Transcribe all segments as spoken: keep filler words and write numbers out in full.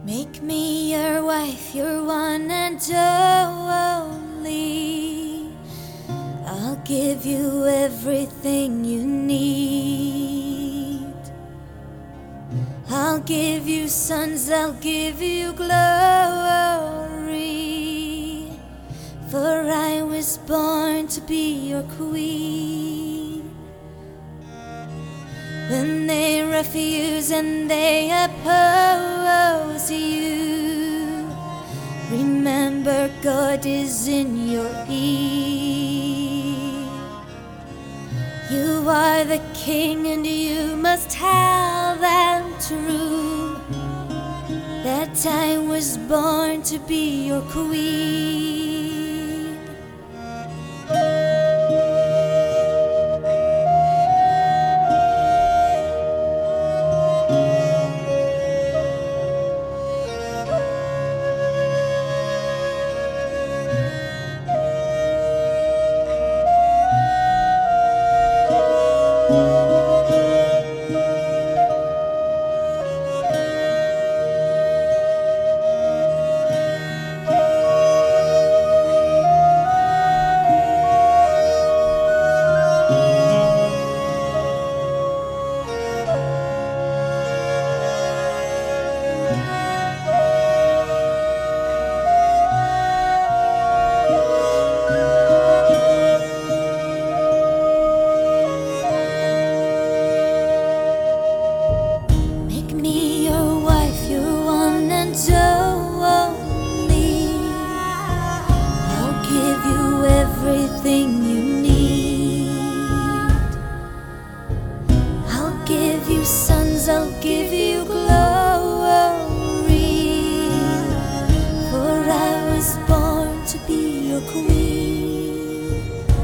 Make me your wife, your one and only. I'll give you everything you need. I'll give you sons, I'll give you glory, for I was born to be your queen. When they refuse and they oppose you, remember God is in your ear. You are the king and you must tell them true that I was born to be your queen. Everything you need. I'll give you sons, I'll give you glory, for I was born to be your queen.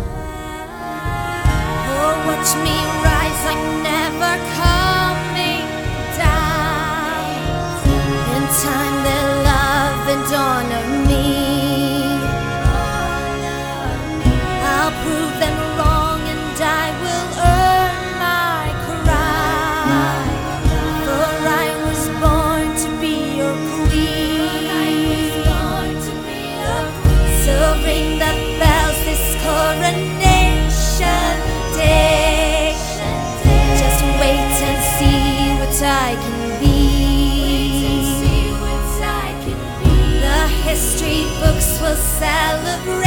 Oh, watch me rise, I'm never coming down. In time they'll love and honor me. Prove them wrong and I will earn my crown, for I was born to be your queen. So ring the bells this coronation day. Just wait and see what I can be. The history books will celebrate